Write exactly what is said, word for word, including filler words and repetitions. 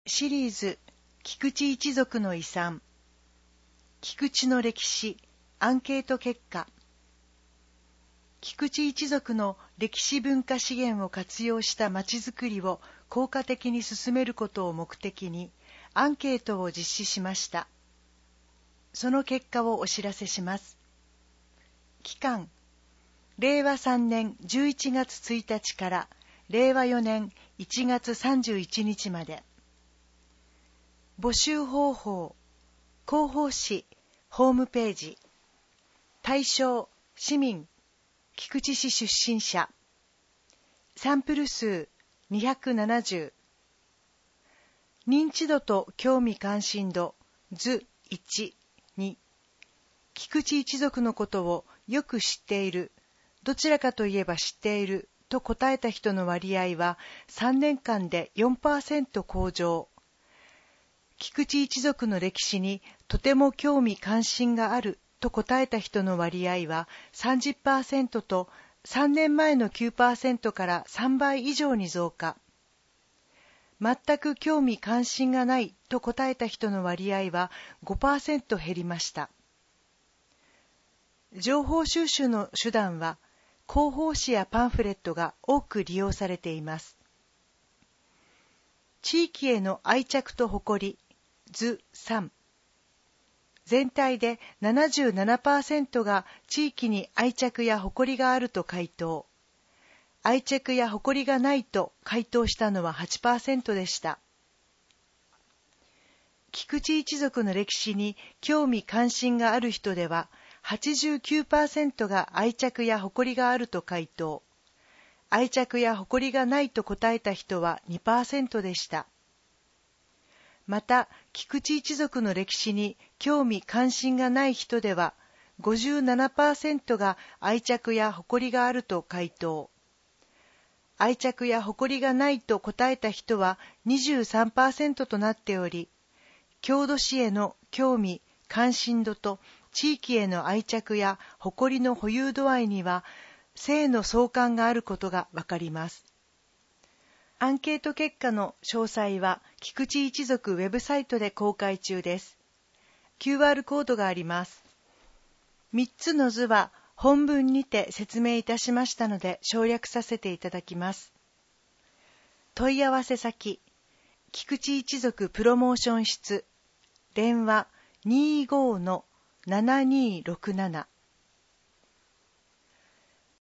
シリーズ菊池一族の遺産、菊池の歴史アンケート結果。菊池一族の歴史文化資源を活用したまちづくりを効果的に進めることを目的にアンケートを実施しました。その結果をお知らせします。期間、れいわさんねんじゅういちがつついたちかられいわよねんいちがつさんじゅういちにちまで。募集方法、広報誌、ホームページ。対象、市民、菊池市出身者。サンプル数、にひゃくななじゅう。認知度と興味関心度、図いち、に。菊池一族のことをよく知っている、どちらかといえば知っていると答えた人の割合はさんねんかんで よんパーセント 向上。菊池一族の歴史にとても興味関心があると答えた人の割合は さんじゅっパーセント とさんねんまえの きゅうパーセント からさんばい以上に増加。全く興味関心がないと答えた人の割合は ごパーセント 減りました。情報収集の手段は広報誌やパンフレットが多く利用されています。地域への愛着と誇り、図さん。全体で ななじゅうななパーセント が地域に愛着や誇りがあると回答。愛着や誇りがないと回答したのは はちパーセント でした。菊池一族の歴史に興味関心がある人では はちじゅうきゅうパーセント が愛着や誇りがあると回答。愛着や誇りがないと答えた人は にパーセント でした。また、菊池一族の歴史に興味関心がない人では ごじゅうななパーセント が愛着や誇りがあると回答。愛着や誇りがないと答えた人は にじゅうさんパーセント となっており、郷土史への興味関心度と地域への愛着や誇りの保有度合いには正の相関があることがわかります。アンケート結果の詳細は菊池一族ウェブサイトで公開中です。キューアール コードがあります。みっつの図は本文にて説明いたしましたので省略させていただきます。問い合わせ先、菊池一族プロモーション室、電話 にじゅうごのななにーろくなな